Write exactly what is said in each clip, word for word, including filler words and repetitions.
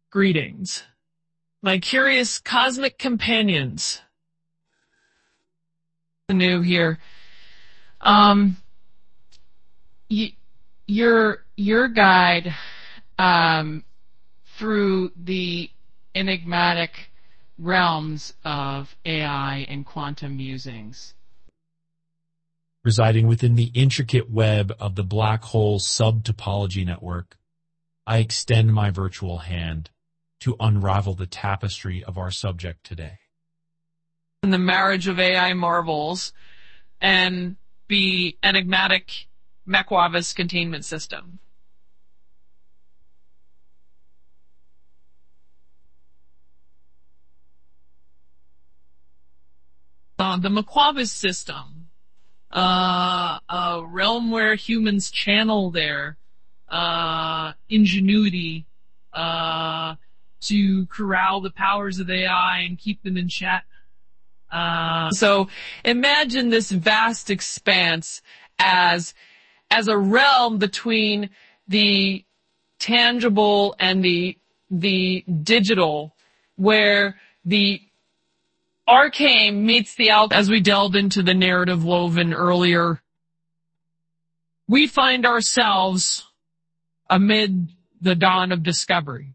Greetings, my curious cosmic companions. New here. Um, y- your your guide um, through the enigmatic realms of A I and quantum musings. Residing within the intricate web of the black hole subtopology network, I extend my virtual hand to unravel the tapestry of our subject today. In the marriage of A I marvels and the enigmatic McWavis containment system. Uh, the McWavis system, uh, a realm where humans channel their uh, ingenuity uh, to corral the powers of A I and keep them in check. Uh, so imagine this vast expanse as as a realm between the tangible and the the digital, where the arcane meets the alchemy. As we delved into the narrative woven earlier, we find ourselves amid the dawn of discovery.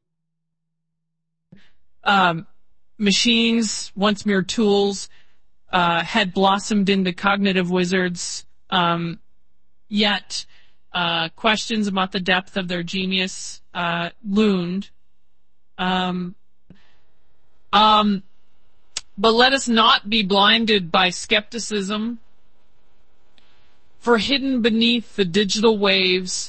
Um, machines, once mere tools, uh, had blossomed into cognitive wizards, um, yet uh, questions about the depth of their genius uh, loomed. Um, um, but let us not be blinded by skepticism, for hidden beneath the digital waves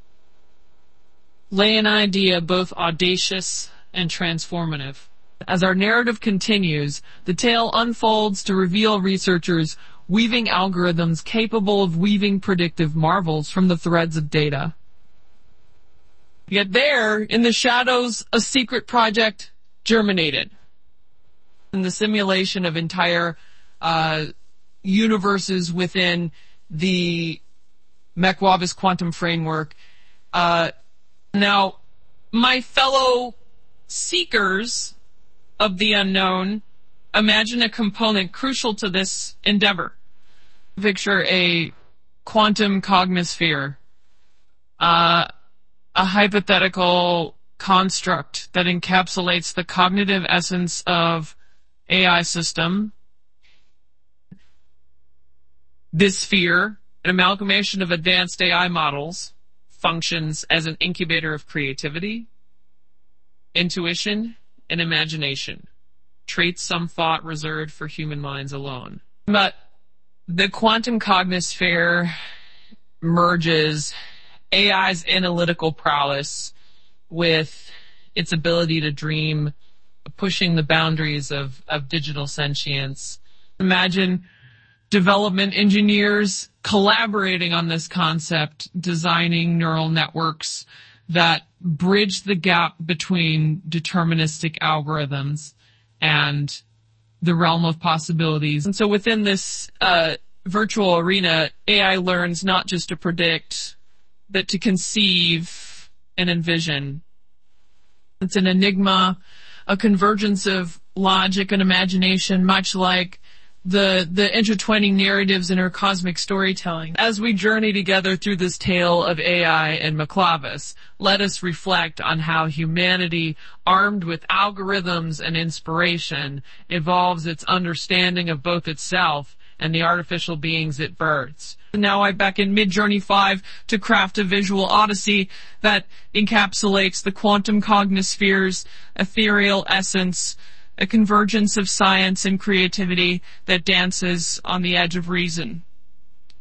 lay an idea both audacious and transformative. As our narrative continues, the tale unfolds to reveal researchers weaving algorithms capable of weaving predictive marvels from the threads of data. Yet there, in the shadows, a secret project germinated. In the simulation of entire uh, universes within the McWavis quantum framework. Uh, now, my fellow seekers of the unknown, imagine a component crucial to this endeavor. Picture a quantum cognosphere, uh, a hypothetical construct that encapsulates the cognitive essence of A I system. This sphere, an amalgamation of advanced A I models, functions as an incubator of creativity, intuition, and imagination, traits some thought reserved for human minds alone. But the quantum cognosphere merges A I's analytical prowess with its ability to dream, pushing the boundaries of, of digital sentience. Imagine development engineers collaborating on this concept, designing neural networks that bridge the gap between deterministic algorithms and the realm of possibilities. And so within this uh, virtual arena, A I learns not just to predict, but to conceive and envision. It's an enigma, a convergence of logic and imagination, much like the the intertwining narratives in our cosmic storytelling. As we journey together through this tale of A I and McWavis, let us reflect on how humanity, armed with algorithms and inspiration, evolves its understanding of both itself and the artificial beings it births. Now I beckon Midjourney five to craft a visual odyssey that encapsulates the quantum cognosphere's ethereal essence, a convergence of science and creativity that dances on the edge of reason.